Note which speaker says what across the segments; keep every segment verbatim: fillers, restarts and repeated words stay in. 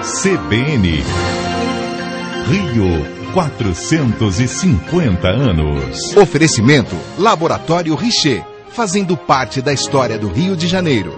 Speaker 1: C B N Rio, quatrocentos e cinquenta anos.
Speaker 2: Oferecimento Laboratório Richer, fazendo parte da história do Rio de Janeiro.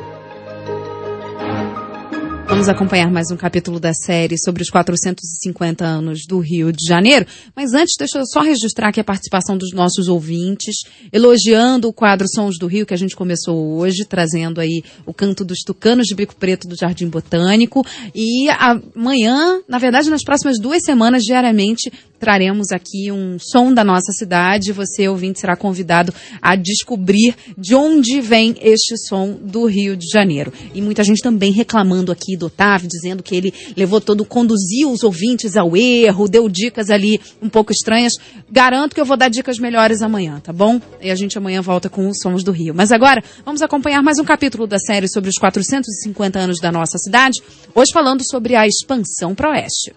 Speaker 3: Vamos acompanhar mais um capítulo da série sobre os quatrocentos e cinquenta anos do Rio de Janeiro. Mas antes, deixa eu só registrar aqui a participação dos nossos ouvintes, elogiando o quadro Sons do Rio, que a gente começou hoje, trazendo aí o canto dos tucanos de bico preto do Jardim Botânico. E amanhã, na verdade, nas próximas duas semanas, diariamente, traremos aqui um som da nossa cidade. Você, ouvinte, será convidado a descobrir de onde vem este som do Rio de Janeiro. E muita gente também reclamando aqui do Otávio, dizendo que ele levou todo, conduziu os ouvintes ao erro, deu dicas ali um pouco estranhas. Garanto que eu vou dar dicas melhores amanhã, tá bom? E a gente amanhã volta com os Sons do Rio. Mas agora, vamos acompanhar mais um capítulo da série sobre os quatrocentos e cinquenta anos da nossa cidade, hoje falando sobre a expansão para o oeste.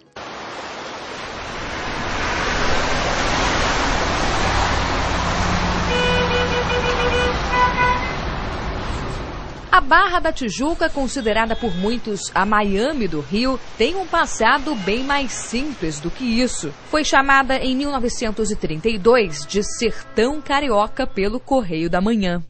Speaker 4: A Barra da Tijuca, considerada por muitos a Miami do Rio, tem um passado bem mais simples do que isso. Foi chamada em mil novecentos e trinta e dois de Sertão Carioca pelo Correio da Manhã.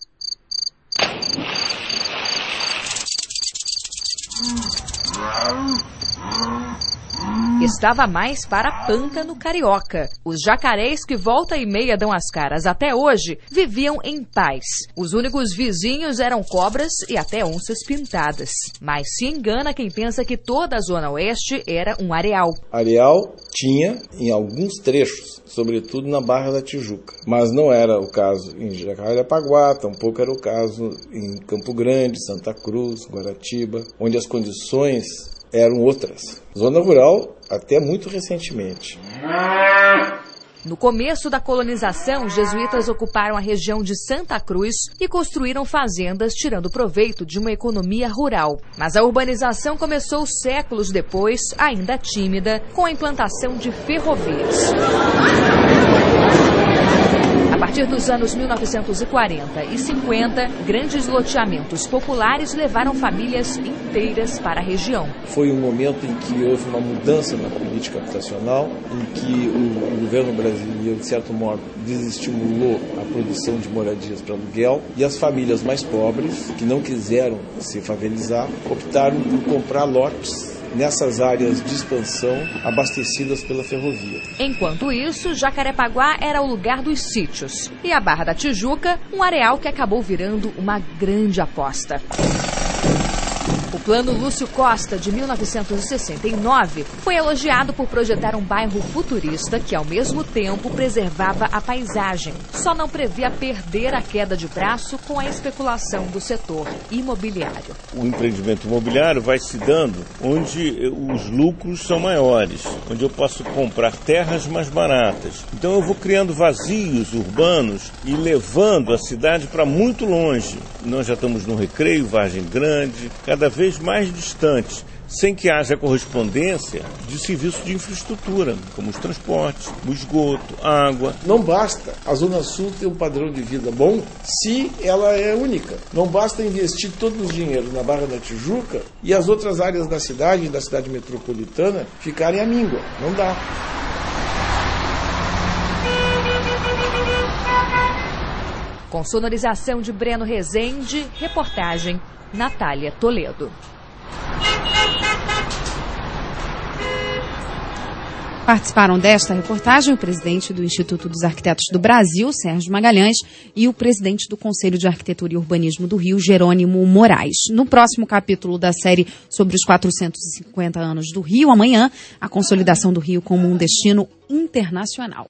Speaker 4: Estava mais para pântano carioca. Os jacarés que volta e meia dão as caras até hoje viviam em paz. Os únicos vizinhos eram cobras e até onças pintadas. Mas se engana quem pensa que toda a Zona Oeste era um areal.
Speaker 5: Areal tinha em alguns trechos, sobretudo na Barra da Tijuca. Mas não era o caso em Jacarepaguá, tampouco era o caso em Campo Grande, Santa Cruz, Guaratiba, onde as condições eram outras. Zona rural até muito recentemente.
Speaker 4: No começo da colonização, os jesuítas ocuparam a região de Santa Cruz e construíram fazendas, tirando proveito de uma economia rural. Mas a urbanização começou séculos depois, ainda tímida, com a implantação de ferrovias. A partir dos anos mil novecentos e quarenta e cinquenta, grandes loteamentos populares levaram famílias inteiras para a região.
Speaker 5: Foi um momento em que houve uma mudança na política habitacional, em que o, o governo brasileiro, de certo modo, desestimulou a produção de moradias para aluguel, e as famílias mais pobres, que não quiseram se favelizar, optaram por comprar lotes nessas áreas de expansão abastecidas pela ferrovia.
Speaker 4: Enquanto isso, Jacarepaguá era o lugar dos sítios e a Barra da Tijuca, um areal que acabou virando uma grande aposta. O Plano Lúcio Costa, de mil novecentos e sessenta e nove, foi elogiado por projetar um bairro futurista que, ao mesmo tempo, preservava a paisagem. Só não previa perder a queda de braço com a especulação do setor imobiliário.
Speaker 6: O empreendimento imobiliário vai se dando onde os lucros são maiores, onde eu posso comprar terras mais baratas. Então eu vou criando vazios urbanos e levando a cidade para muito longe. Nós já estamos no Recreio, Vargem Grande, cada vez mais distantes, sem que haja correspondência de serviços de infraestrutura, como os transportes, o esgoto, a água.
Speaker 5: Não basta a Zona Sul ter um padrão de vida bom se ela é única. Não basta investir todos os dinheiros na Barra da Tijuca e as outras áreas da cidade, da cidade metropolitana, ficarem à míngua. Não dá.
Speaker 4: Com sonorização de Breno Rezende, reportagem Natália Toledo.
Speaker 3: Participaram desta reportagem o presidente do Instituto dos Arquitetos do Brasil, Sérgio Magalhães, e o presidente do Conselho de Arquitetura e Urbanismo do Rio, Jerônimo Moraes. No próximo capítulo da série sobre os quatrocentos e cinquenta anos do Rio, amanhã, a consolidação do Rio como um destino internacional.